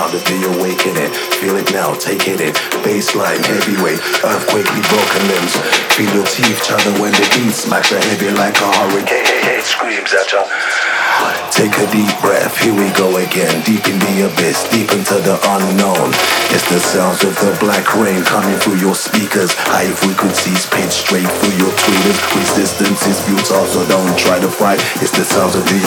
sound of the awakening. Feel it now, taking it. Baseline, heavyweight, earthquakely broken limbs. Feel your teeth chatter when the beat smacks you heavy like a hurricane. It screams at you. Take a deep breath, here we go again. Deep in the abyss, deep into the unknown. It's the sounds of the black rain coming through your speakers. High frequencies pitch straight through your tweeters. Resistance is futile, so don't try to fight. It's the sounds of the